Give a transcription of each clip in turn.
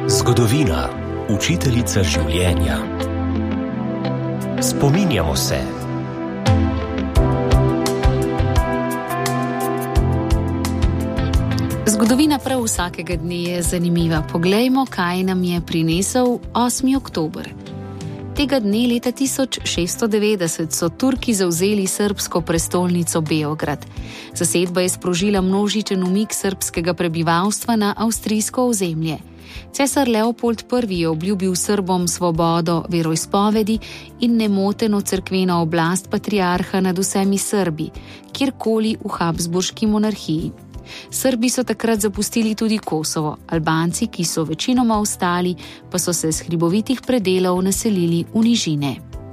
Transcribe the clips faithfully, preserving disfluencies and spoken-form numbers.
Zgodovina, učiteljica življenja. Spominjamo se. Zgodovina prav vsakega dne je zanimiva. Poglejmo, kaj nam je prinesel osmi oktober. Tega dne leta tisoč šeststo devetdeset so Turki zavzeli srbsko prestolnico Beograd. Zasedba je sprožila množičen umik srbskega prebivalstva na avstrijsko ozemlje. Cesar Leopold prvi je obljubil Srbom svobodo veroizpovedi in nemoteno cerkveno oblast patriarha nad vsemi Srbi, kjerkoli v Habsburški monarhiji. Srbi so takrat zapustili tudi Kosovo, Albanci, ki so večinoma ostali, pa so se s hribovitih predelov naselili v nižine.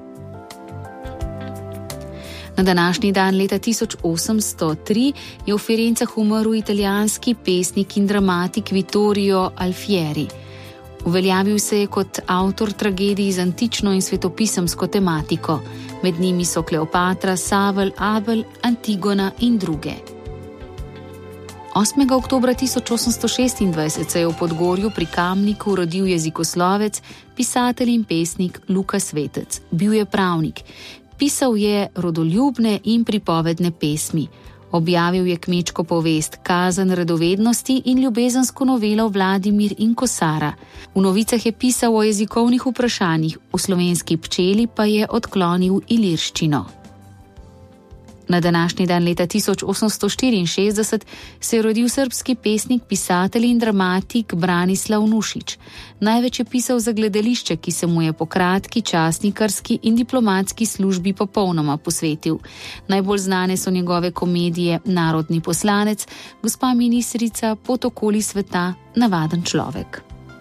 Na današnji dan leta tisoč osemsto tri je v Firencah umrl italijanski pesnik in dramatik Vittorio Alfieri. Uveljavil se je kot avtor tragedij z antično in svetopisemsko tematiko. Med njimi so Kleopatra, Savel, Abel, Antigona in druge. osmega oktobra tisoč osemsto šestindvajset se je v Podgorju pri Kamniku rodil jezikoslovec, pisatelj in pesnik Luka Svetec. Bil je pravnik. Pisal je rodoljubne in pripovedne pesmi. Objavil je kmečko povest Kazen radovednosti in ljubezensko novelo Vladimir in Kosara. V novicah je pisal o jezikovnih vprašanjih, v Slovenski pčeli pa je odklonil ilirščino. Na današnji dan leta tisoč osemsto štiriinšestdeset se je rodil srbski pesnik, pisatelj in dramatik Branislav Nušić. Največ je pisal za gledališče, ki se mu je po kratki časnikarski in diplomatski službi popolnoma posvetil. Najbolj znane so njegove komedije Narodni poslanec, Gospa ministrica, Pot okoli sveta, Navaden človek.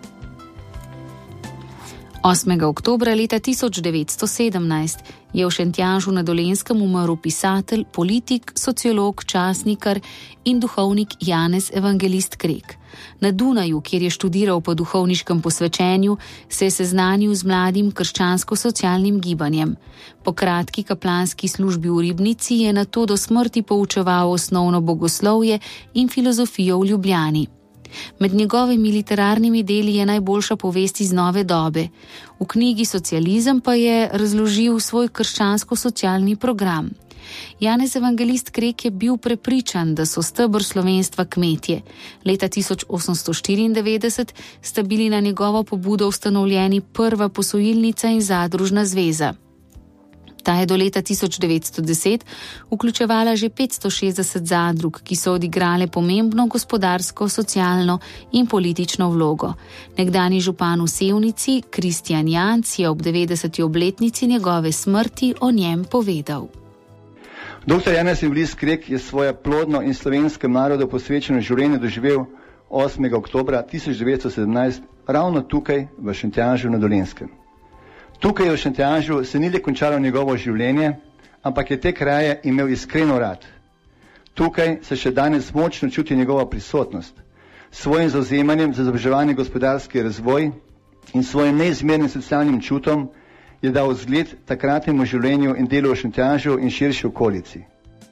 osmega oktobra leta tisoč devetsto sedemnajst je v Šentjanžu na Dolenjskem umrl pisatelj, politik, sociolog, časnikar in duhovnik Janez Evangelist Krek. Na Dunaju, kjer je študiral po duhovniškem posvečenju, se je seznanil z mladim krščansko-socialnim gibanjem. Po kratki kaplanski službi v Ribnici je nato do smrti poučeval osnovno bogoslovje in filozofijo v Ljubljani. Med njegovimi literarnimi deli je najboljša povest iz nove dobe. V knjigi Socializem pa je razložil svoj krščansko-socialni program. Janez Evangelist Krek je bil prepričan, da so steber slovenstva kmetje. Leta tisoč osemsto štiriindevetdeset sta bili na njegovo pobudo ustanovljeni prva posojilnica in zadružna zveza. Ta je do leta tisoč devetsto deset vključevala že petsto šestdeset zadrug, ki so odigrale pomembno gospodarsko, socialno in politično vlogo. Nekdanji župan v Sevnici, Kristjan Janc, je ob devetdeseti obletnici njegove smrti o njem povedal. Doktor Janez Evangelist Krek je svoje plodno in slovenskem narodu posvečeno življenje doživel osmega oktobra tisoč devetsto sedemnajst ravno tukaj v Šentjanžu na Dolenjskem. Tukaj v Šentjanžu se ni le končalo njegovo življenje, ampak je te kraje imel iskreno rad. Tukaj se še danes močno čuti njegova prisotnost. S svojim zavzemanjem za izobraževanje, gospodarski razvoj in svojim neizmernim socialnim čutom je dal zgled takratnemu življenju in delu v Šentjanžu in širši okolici.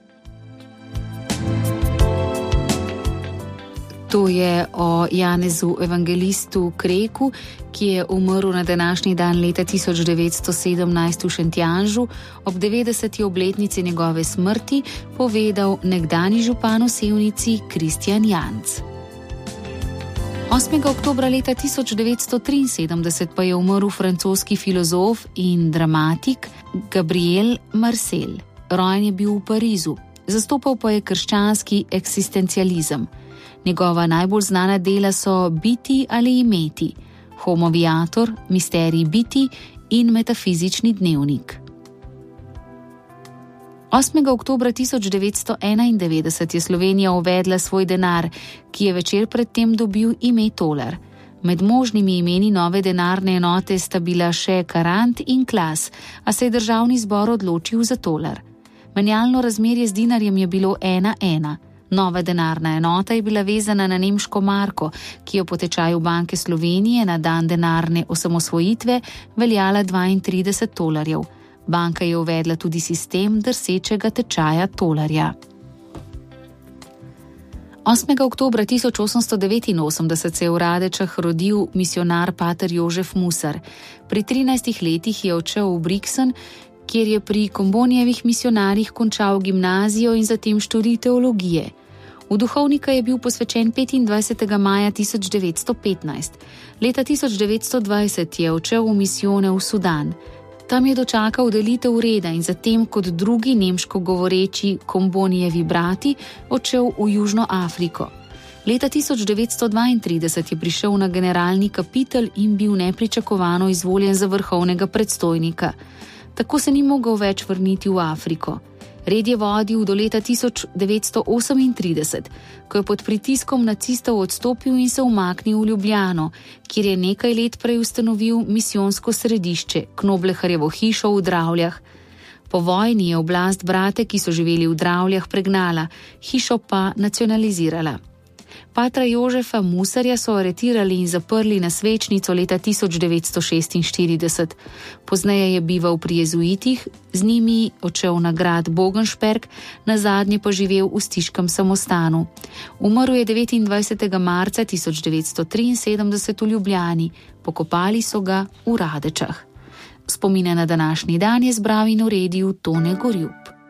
To je o Janezu Evangelistu Kreku, ki je umrl na današnji dan leta tisoč devetsto sedemnajst v Šentjanžu. Ob devetdeseti obletnici njegove smrti povedal nekdanji župan v Sevnici Kristjan Janc. osmega oktobra leta tisoč devetsto triinsedemdeset pa je umrl francoski filozof in dramatik Gabriel Marcel. Rojen je bil v Parizu, zastopal pa je krščanski eksistencializem. Njegova najbolj znana dela so Biti ali imeti, Homo viator, Misterij biti in Metafizični dnevnik. osmega oktobra tisoč devetsto enaindevetdeset je Slovenija uvedla svoj denar, ki je večer predtem dobil ime tolar. Med možnimi imeni nove denarne enote sta bila še karant in klas, a se je državni zbor odločil za tolar. Menjalno razmerje z dinarjem je bilo ena ena. Nova denarna enota je bila vezana na nemško marko, ki je po tečaju Banke Slovenije na dan denarne osamosvojitve veljala dvaintrideset tolarjev. Banka je uvedla tudi sistem drsečega tečaja tolarja. osmega oktobra tisoč osemsto devetinosemdeset se je v Radečah rodil misijonar pater Jožef Musar. Pri trinajstih letih je odšel v Brixen, kjer je pri Kombonijevih misijonarjih končal gimnazijo in zatem študij teologije. V duhovnika je bil posvečen petindvajsetega maja tisoč devetsto petnajst. Leta tisoč devetsto dvajset je odšel v misijone v Sudan. Tam je dočakal delitev reda in zatem kot drugi nemško govoreči Kombonijevi brati odšel v Južno Afriko. Leta tisoč devetsto dvaintrideset je prišel na generalni kapitel in bil nepričakovano izvoljen za vrhovnega predstojnika. Tako se ni mogel več vrniti v Afriko. Red je vodil do leta tisoč devetsto osemintrideset, ko je pod pritiskom nacistov odstopil in se umaknil v Ljubljano, kjer je nekaj let prej ustanovil misijonsko središče, Knobleharjevo hišo v Dravljah. Po vojni je oblast brate, ki so živeli v Dravljah, pregnala, hišo pa nacionalizirala. Patra Jožefa Musarja so aretirali in zaprli na svečnico leta tisoč devetsto šestinštirideset. Pozneje je bival pri jezuitih, z njimi odšel na grad Bogenšperk, nazadnje pa živel v stiškem samostanu. Umrl je devetindvajsetega marca tisoč devetsto triinsedemdeset v Ljubljani, pokopali so ga v Radečah. Spomine na današnji dan je zbral in uredil Tone Gorjup.